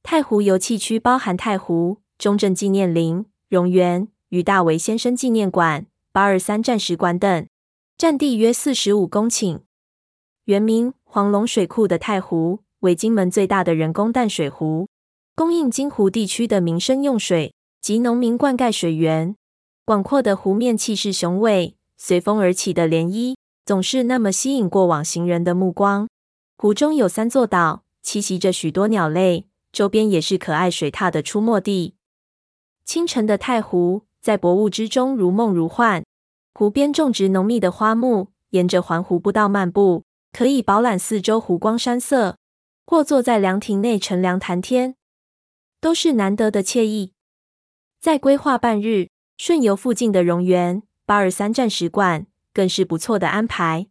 太湖游憩区包含太湖、中正纪念林、榕园与大维先生纪念馆、823战史馆等，占地约45公顷。原名黄龙水库的太湖为金门最大的人工淡水湖，供应金湖地区的民生用水及农民灌溉水源。广阔的湖面气势雄伟，随风而起的涟漪总是那么吸引过往行人的目光。湖中有3座岛，栖息着许多鸟类，周边也是可爱水獭的出没地。清晨的太湖在薄雾之中如梦如幻，湖边种植浓密的花木，沿着环湖步道漫步，可以饱览四周湖光山色，或坐在凉亭内乘凉谈天，都是难得的惬意。再规划半日，顺游附近的榕园、823战史馆更是不错的安排。